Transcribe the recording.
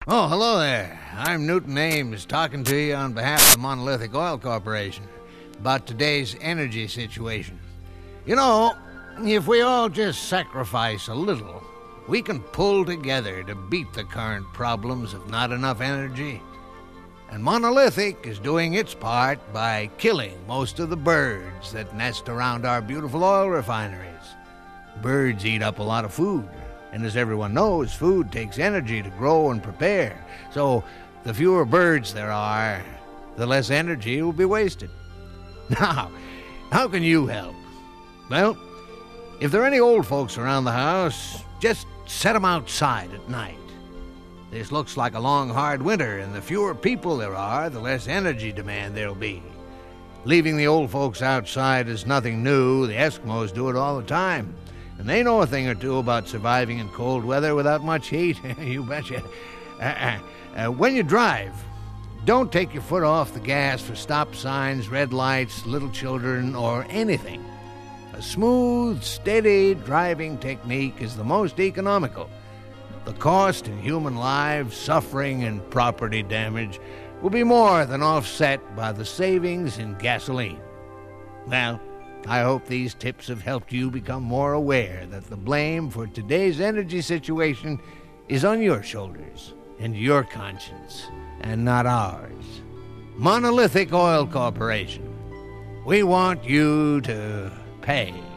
Oh, hello there. I'm Newton Ames, talking to you on behalf of the Monolithic Oil Corporation about today's energy situation. You know, if we all just sacrifice a little, we can pull together to beat the current problems of not enough energy. And Monolithic is doing its part by killing most of the birds that nest around our beautiful oil refineries. Birds eat up a lot of food, and as everyone knows, food takes energy to grow and prepare. So the fewer birds there are, the less energy will be wasted. Now, how can you help? Well, if there are any old folks around the house, just set them outside at night. This looks like a long, hard winter, and the fewer people there are, the less energy demand there'll be. Leaving the old folks outside is nothing new. The Eskimos do it all the time, and they know a thing or two about surviving in cold weather without much heat. You betcha. When you drive, don't take your foot off the gas for stop signs, red lights, little children, or anything. A smooth, steady driving technique is the most economical. The cost in human lives, suffering, and property damage will be more than offset by the savings in gasoline. Well, I hope these tips have helped you become more aware that the blame for today's energy situation is on your shoulders and your conscience, and not ours. Monolithic Oil Corporation. We want you to pay.